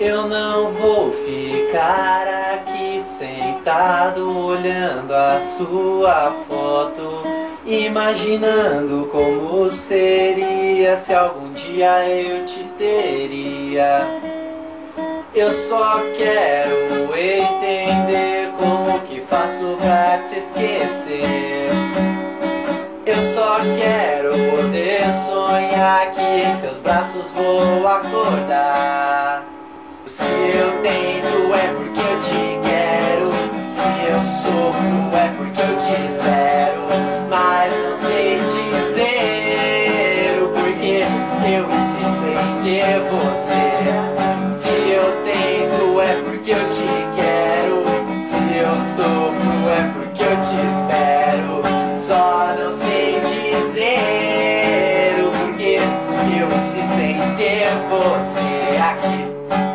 Eu não vou ficar aqui sentado olhando a sua foto, imaginando como seria se algum dia eu te teria. Eu só quero entender como que faço pra te esquecer. Eu só quero poder sonhar que em seus braços vou acordar. Se eu tento é porque eu te quero, se eu sofro é porque eu te espero, mas não sei dizer o porquê eu insisto em ter você. Se eu tento é porque eu te quero, se eu sofro é porque eu te espero, só não sei dizer o porquê eu insisto em ter você aqui.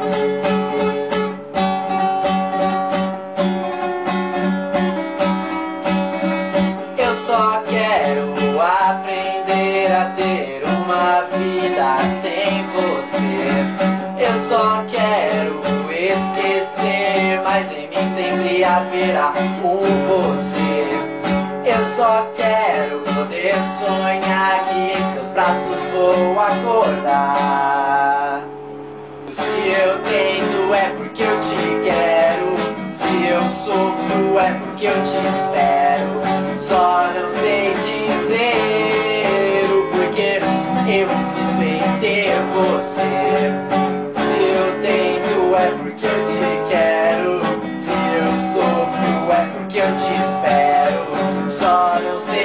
Eu só quero aprender a ter uma vida sem você. Eu só quero esquecer, mas em mim sempre haverá um você. Eu só quero poder sonhar que em seus braços vou acordar. Se eu tento é porque eu te quero, se eu sofro é porque eu te espero, só não sei dizer o porquê eu insisto em ter você. Se eu tento é porque eu te quero, se eu sofro é porque eu te espero, só não sei